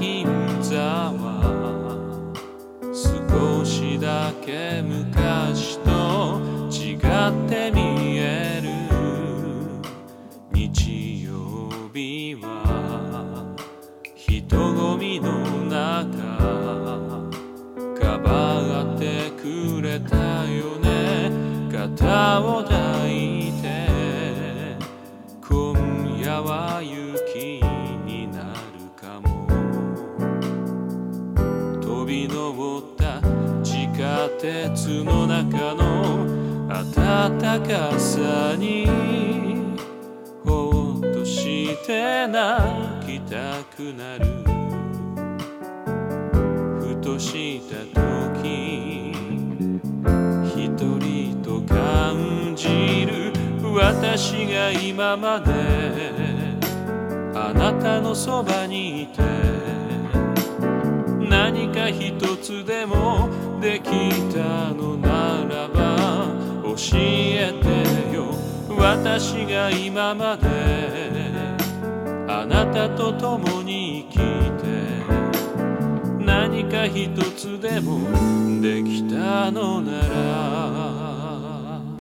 銀座は少しだけ昔と違って見える。日曜日は人混みの中かばってくれたよね。肩を抱いて今夜は雪になるかも。飛び登った地下鉄の中の暖かさにほっとして泣きたくなる。ふとした時一人と感じる。私が今まであなたのそばにいて何か一つでもできたのならば教えてよ。私が今まであなたと共に生きて何か一つでもできたのなら